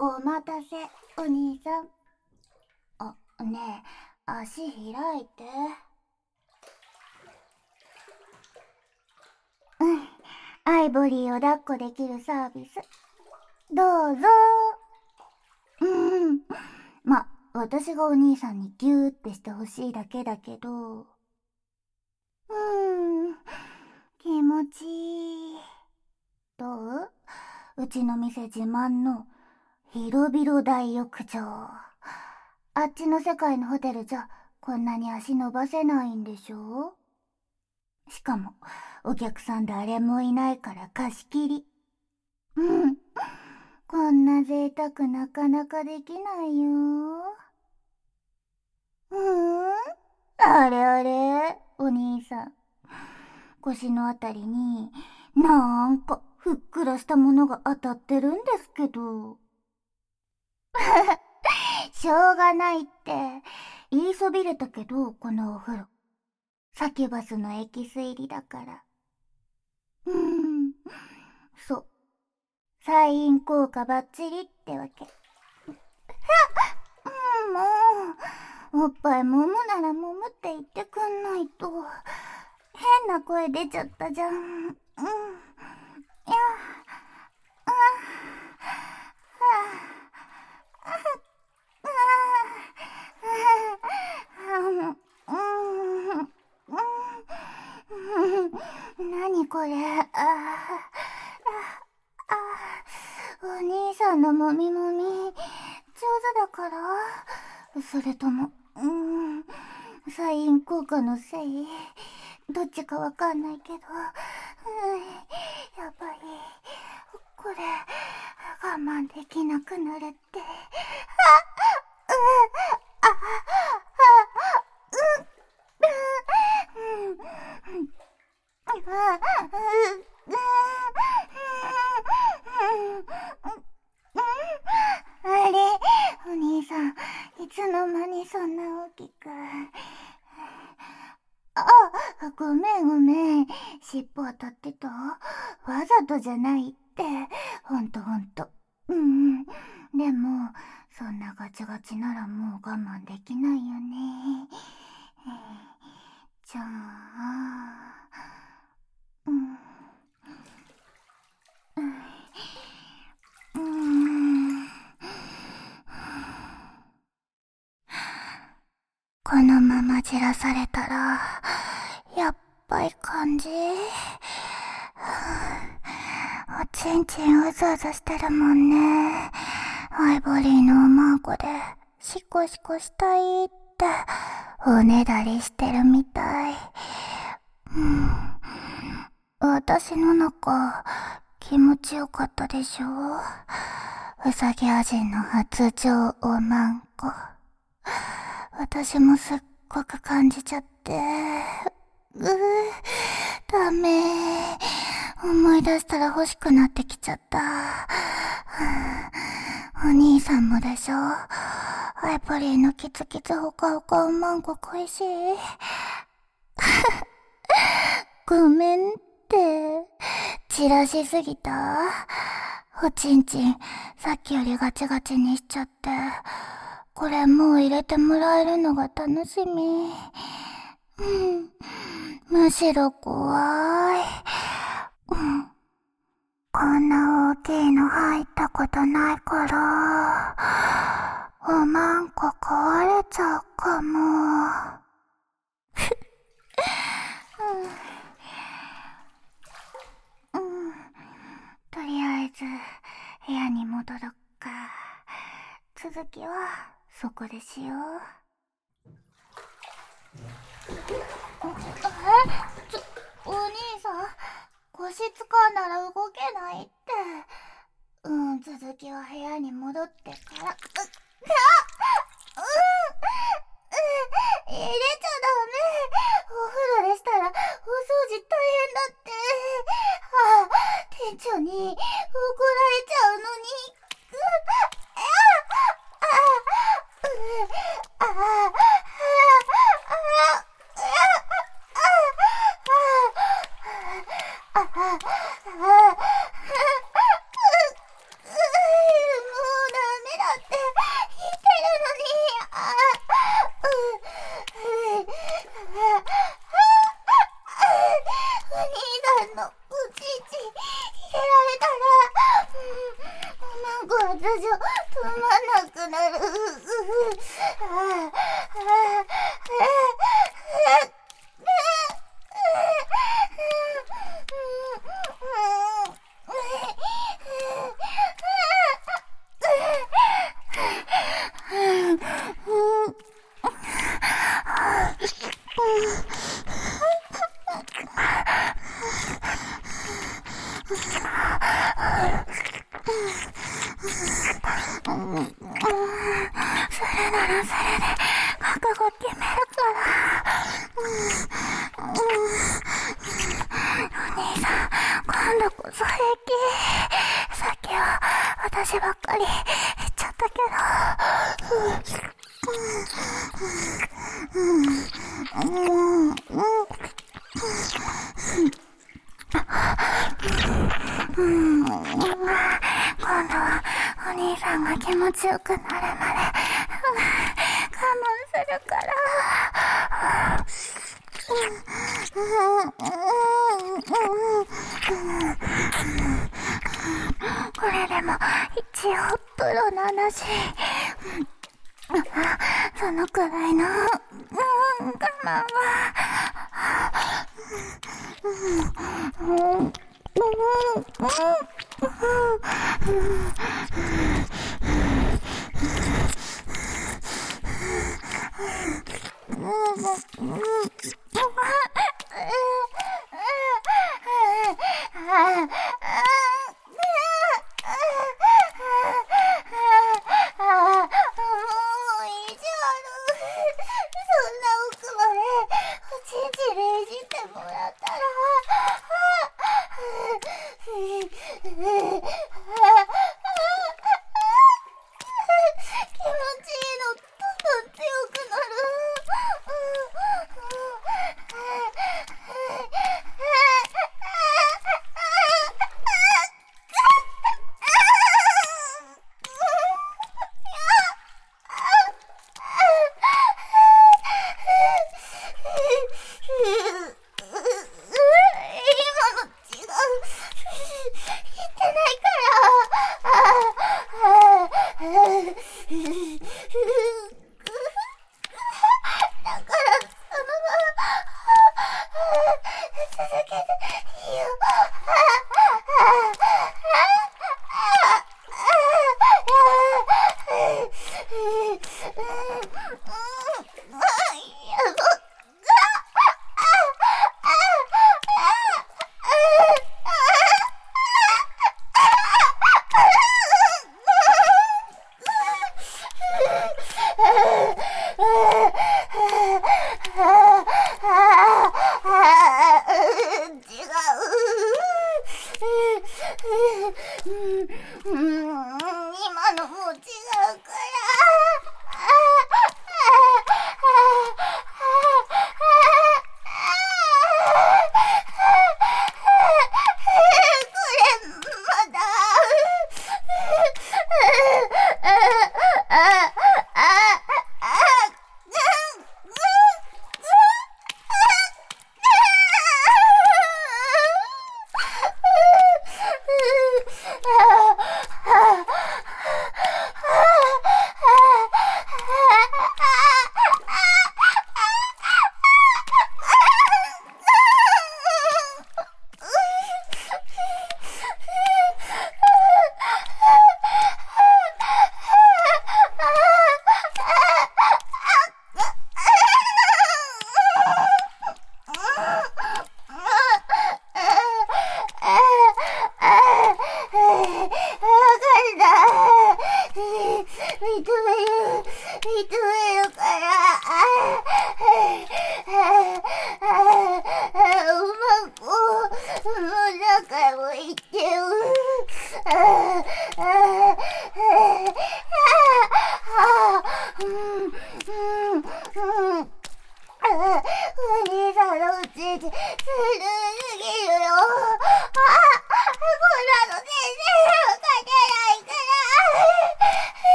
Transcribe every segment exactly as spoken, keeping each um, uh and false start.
お待たせ、お兄さん。あ、ねえ、足開いて。うん、アイボリーを抱っこできるサービス。どうぞ。うん。ま、私がお兄さんにギューってしてほしいだけだけど。うーん、気持ちいい。どう？うちの店自慢の広々大浴場。あっちの世界のホテルじゃこんなに足伸ばせないんでしょ？しかもお客さん誰もいないから貸し切り。うん、こんな贅沢なかなかできないよ。うーん、あれあれ、お兄さん。腰のあたりになんかふっくらしたものが当たってるんですけど。しょうがないって言いそびれたけど、このお風呂サキュバスのエキス入りだから。うーん、そう、サイン効果バッチリってわけ。うん、もうおっぱい揉むなら揉むって言ってくんないと。変な声出ちゃったじゃん。うん、いや、あ、なにこれ。ああ、お兄さんのもみもみ上手だから、それともうーんサイン効果のせい、どっちかわかんないけど、うん、やばい、これ我慢できなくなるって。あれ、お兄さん、いつの間にそんな大きく。あ、ごめんごめん、尻尾当たってた。わざとじゃないって、ほんとほんと。うんうん。でも、そんなガチガチならもう我慢できないよね。じゃあ、うん。うん。このままじらされたら、やっぱい感じ。おちんちんうずうずしてるもんね。アイボリーのおまんこでシコシコしたいっておねだりしてるみたい。うん、私の中気持ちよかったでしょ。うさぎアジンの発情おまんこ。私もすっごく感じちゃって。うー、ダメ。思い出したら欲しくなってきちゃった。お兄さんもでしょ。アイボリーのキツキツほかほかおまんこ恋しい。ごめんって、散らしすぎた。おちんちん、さっきよりガチガチにしちゃって。これもう入れてもらえるのが楽しみ。うん、むしろ怖い。うん、こんな大きいの入ったことないから、おまんこ壊れちゃうかも。うん、うん、とりあえず部屋に戻ろっか。続きはそこでしよう。え、ちょ、お兄さん、腰使うなら動けないって。うん、続きは部屋に戻ってから。う、あ、うん、うん、入れちゃダメ。お風呂でしたらお掃除大変だって。あ、店長に怒られちゃうのに。う、あ、あ、あ、あ、あ、もうダメ。 んのおちんち入れられたら、うん、なんか私は止まんなくなる。ああああそれならそれで覚悟決めるから。お兄さん、今度こそ平気。さっきは私ばっかり言っちゃったけど、今度はお兄さんが気持ちよくなるまで我慢するから。これでも一応プロの話、そのくらいの、うん、我慢は、うんうんうん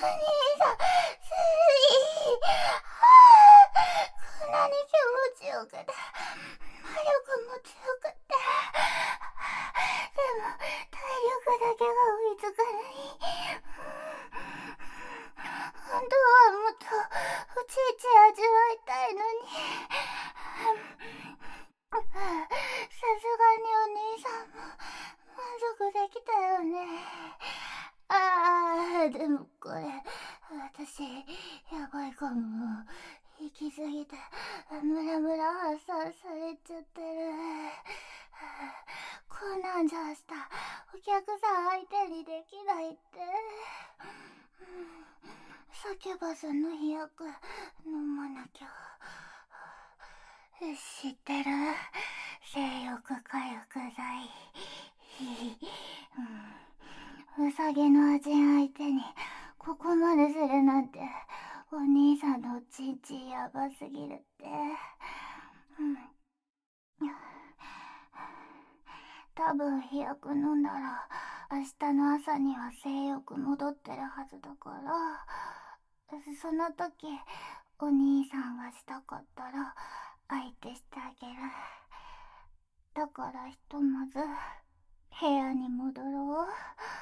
さん、スリー。こんなに気持ちよくて、魔力も強くて。でも、体力だけが追いつかない。本当はもっとおちいち味わいたいのに。さすがにお兄さんも満足できたよね。ああ、でもこれ、私、やばいかも。行き過ぎて、ムラムラ発散されちゃってる。こんなんじゃ明日、お客さん相手にできないって。サキュバスの飛躍、飲まなきゃ。知ってる？性欲回復剤。うん、ウサギの味相手にここまでするなんて、お兄さんのおちんちんやばすぎるって。うん、多分飛躍飲んだら明日の朝には性欲戻ってるはずだから、その時お兄さんがしたかったら相手してあげる。だからひとまず部屋に戻ろう。